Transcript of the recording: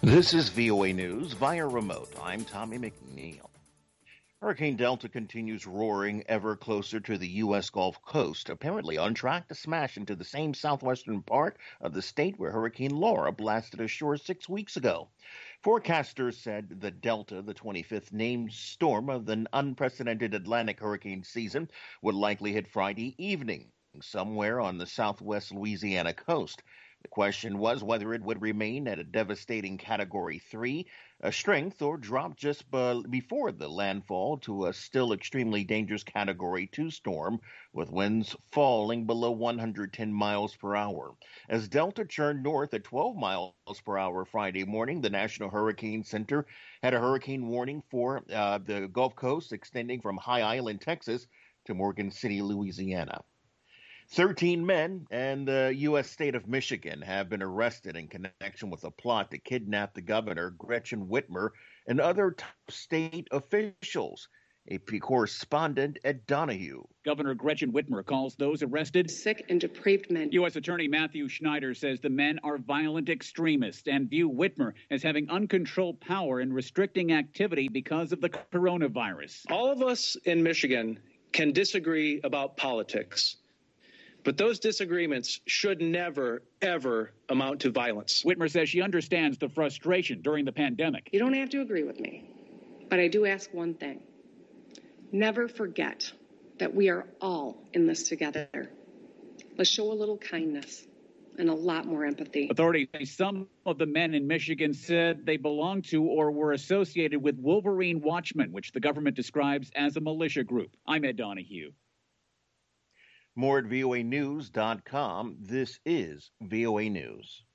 This is VOA News via remote. I'm Tommy McNeil. Hurricane Delta continues roaring ever closer to the U.S. Gulf Coast, apparently on track to smash into the same southwestern part of the state where Hurricane Laura blasted ashore 6 weeks ago. Forecasters said the Delta, the 25th named storm of the unprecedented Atlantic hurricane season, would likely hit Friday evening somewhere on the southwest Louisiana coast. The question was whether it would remain at a devastating Category 3 strength or drop just before the landfall to a still extremely dangerous Category 2 storm with winds falling below 110 miles per hour. As Delta churned north at 12 miles per hour Friday morning, the National Hurricane Center had a hurricane warning for the Gulf Coast extending from High Island, Texas to Morgan City, Louisiana. 13 men and the U.S. state of Michigan have been arrested in connection with a plot to kidnap the governor, Gretchen Whitmer, and other top state officials. AP correspondent Ed Donahue. Governor Gretchen Whitmer calls those arrested sick and depraved men. U.S. Attorney Matthew Schneider says the men are violent extremists and view Whitmer as having uncontrolled power in restricting activity because of the coronavirus. All of us in Michigan can disagree about politics, but those disagreements should never, ever amount to violence. Whitmer says she understands the frustration during the pandemic. You don't have to agree with me, but I do ask one thing. Never forget that we are all in this together. Let's show a little kindness and a lot more empathy. Authorities say some of the men in Michigan said they belonged to or were associated with Wolverine Watchmen, which the government describes as a militia group. I'm Ed Donahue. More at voanews.com. This is VOA News.